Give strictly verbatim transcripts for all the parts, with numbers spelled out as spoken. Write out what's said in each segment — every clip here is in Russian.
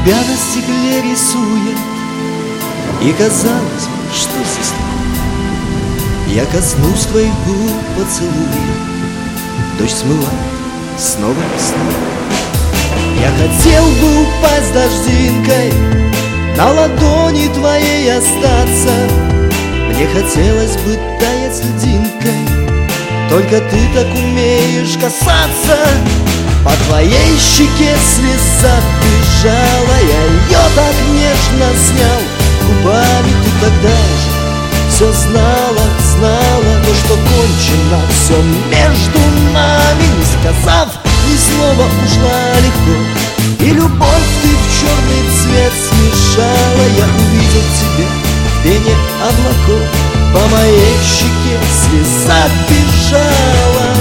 тебя на стекле рисует, и казалось бы, что здесь такое? Я коснусь твоих губ поцелуя, дождь смывает снова и снова. Я хотел бы упасть дождинкой, на ладони твоей остаться. Мне хотелось бы таять льдинкой, только ты так умеешь касаться. По твоей щеке слеза бежала, я ее так нежно снял. Губами ты тогда же все знала, знала, то, что кончено все между нами. Не сказав ни слова, ушла легко, и любовь ты в черный цвет смешала. Я увидел тебя в пене облаков, по моей щеке слеза бежала.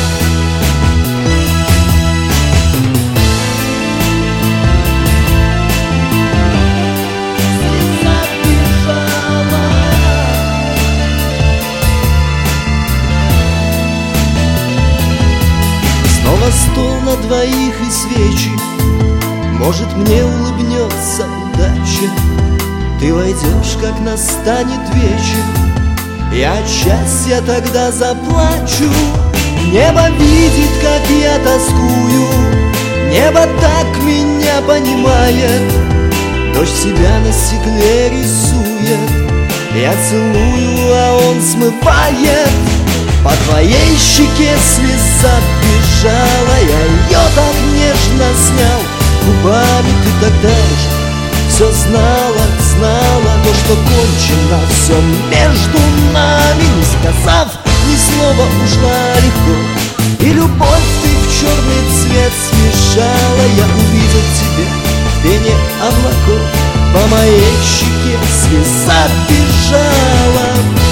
Стол на двоих и свечи, может, мне улыбнется удача. Ты войдешь, как настанет вечер, я от счастья тогда заплачу. Небо видит, как я тоскую, небо так меня понимает. Дождь себя на стекле рисует, я целую, а он смывает. По твоей щеке слеза бежала, я ее так нежно снял. Губами ты тогда же все знала, знала, то, что кончено все между нами. Не сказав ни слова, ушла легко, и любовь ты в черный цвет смешала. Я увидел тебя в пене облаков, по моей щеке слеза бежала.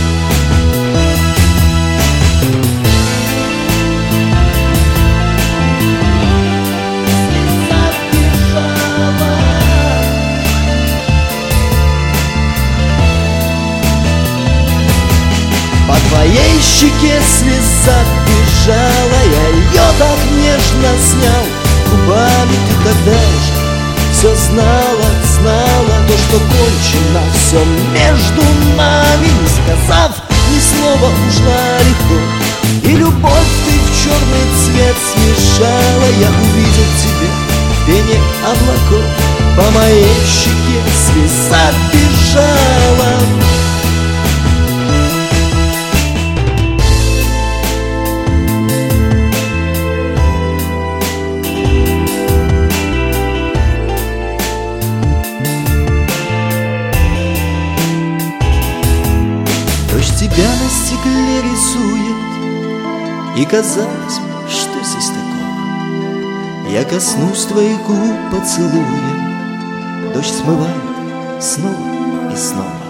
По твоей щеке слеза бежала, я ее так нежно снял. Губами ты тогда же все знала, знала, то, что кончено все между нами. Не сказав ни слова, ушла легко, и любовь ты в черный цвет смешала. Я увидел тебя в пене облаков, по моей щеке слеза бежала. Дождь тебя на стекле рисует, и казалось бы, что здесь такого? Я коснусь твоих губ поцелуя, дождь смывает снова и снова.